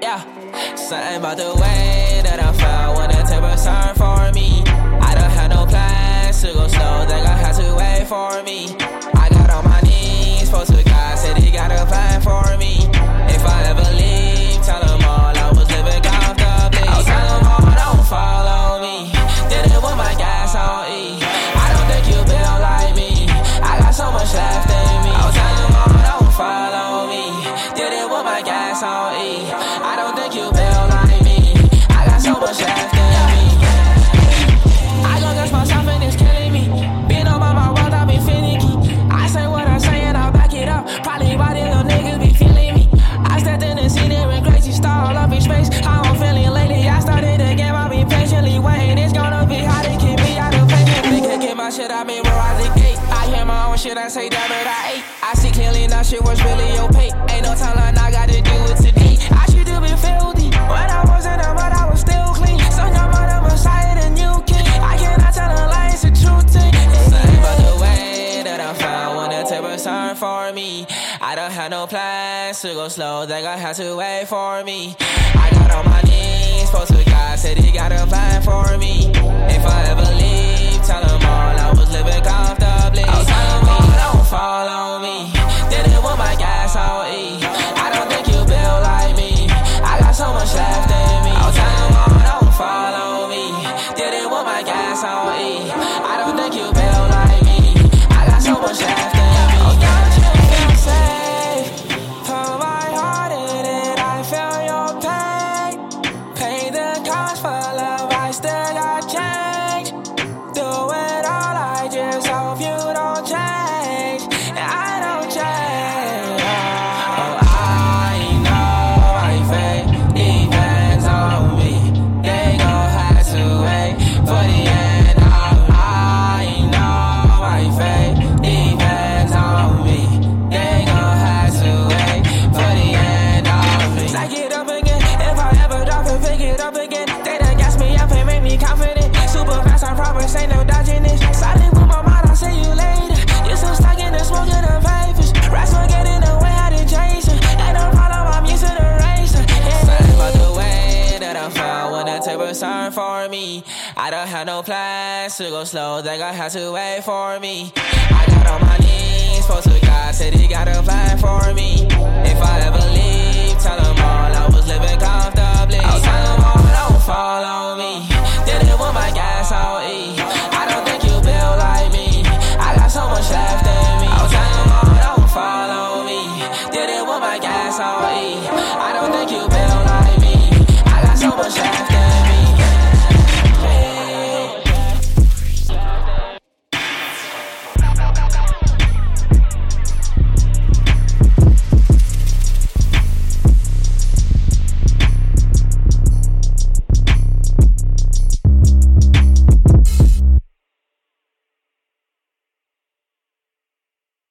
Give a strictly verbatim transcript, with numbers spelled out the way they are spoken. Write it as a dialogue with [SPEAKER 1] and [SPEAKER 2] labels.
[SPEAKER 1] Yeah, something about the way that I felt when the table turned for me. I don't have no plans to go slow, they gon' have to wait for me. I got on my knees, spoke to God, said he got a plan for me. If I ever leave, tell them all I was living comfortably. I'll tell them all, don't follow me. Did it with my gas on E. I don't think you built like me. I got so much left in me. I'll tell them all, don't follow me. Did it with my gas on E. I don't think you built like me. I got so much left in me. I gon' guess myself and it's killing me. Been on my my world, I been finicky. I say what I say and I'll back it up. Probably why the little niggas be feeling me. I stepped in the scene and went crazy, star all up in space. How I'm feeling lately, I started the game, I've been patiently waiting. It's gonna be hard to keep me out of pain. They could get my shit, I memorize the gate. I hear my own shit, I say damn it, I ate. I see clearly now shit was really opaque. Ain't no timeline, I gotta do it today. I should have been filthy when I was in the mud, I was still clean. Son, I'm on the Messiah, the new king. I cannot tell a lie, it's a true thing. Something about the way that I found when the tables turned for me. I don't have no plans to go slow, they gon' have to wait for me. I got on my knees, spoke to God, said he got a plan for me. If I ever leave, tell them all I was living comfortably. I'll tell them all, don't follow me. Did it with my gas on E. I don't think you built like me. I got so much left in me. I'll tell them all, don't follow me. Did it with my gas on E. I don't think you built like me. I got so much left in me. Oh, don't you feel safe? Put my heart in it, I feel your pain. Pay the cost for love, I still got change. Do it all, I just hope you don't change. And I don't change. Oh, I know my fate depends on me. They gon' have to wait for the end. Oh, I know my fate depends on me. They gon' have to wait for the end of me. Stack it up again, if I ever drop it, pick it up again. They done gas me up and make me confident. Super fast, I promise, ain't no dodging this. Silent with my mind, I'll see you later. You're so stuck in the smoke of the vapors. Rats will get in the way, I did chase her. Ain't no problem, I'm used to the racer. Yeah. Something about the way that I found when the tables turned for me. I don't have no plans to go slow, they gon' have to wait for me. I got on my knees, spoke to God, said he got a plan for me. If I ever leave, tell them all I was living